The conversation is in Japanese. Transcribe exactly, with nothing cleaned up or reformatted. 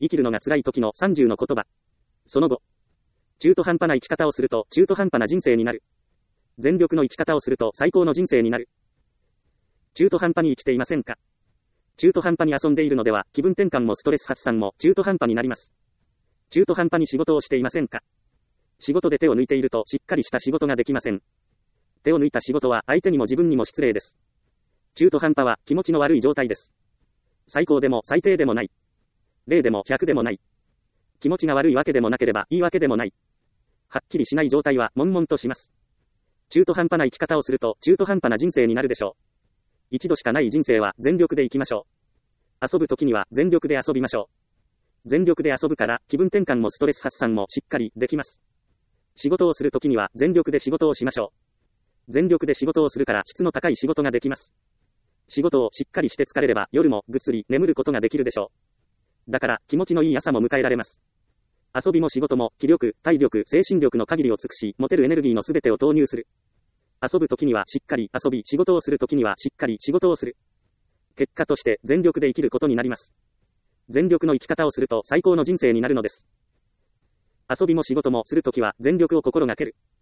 生きるのが辛い時のさんじゅうの言葉。その後。中途半端な生き方をすると中途半端な人生になる。全力の生き方をすると最高の人生になる。中途半端に生きていませんか？中途半端に遊んでいるのでは気分転換もストレス発散も中途半端になります。中途半端に仕事をしていませんか？仕事で手を抜いているとしっかりした仕事ができません。手を抜いた仕事は相手にも自分にも失礼です。中途半端は気持ちの悪い状態です。最高でも最低でもない。ゼロでもひゃくでもない。気持ちが悪いわけでもなければいいわけでもない。はっきりしない状態は悶々とします。中途半端な生き方をすると中途半端な人生になるでしょう。一度しかない人生は全力で生きましょう。遊ぶ時には全力で遊びましょう。全力で遊ぶから気分転換もストレス発散もしっかりできます。仕事をする時には全力で仕事をしましょう。全力で仕事をするから質の高い仕事ができます。仕事をしっかりして疲れれば夜もぐっすり眠ることができるでしょう。だから気持ちのいい朝も迎えられます。遊びも仕事も気力、体力、精神力の限りを尽くし、持てるエネルギーのすべてを投入する。遊ぶ時にはしっかり遊び、仕事をする時にはしっかり仕事をする。結果として全力で生きることになります。全力の生き方をすると最高の人生になるのです。遊びも仕事もするときは全力を心がける。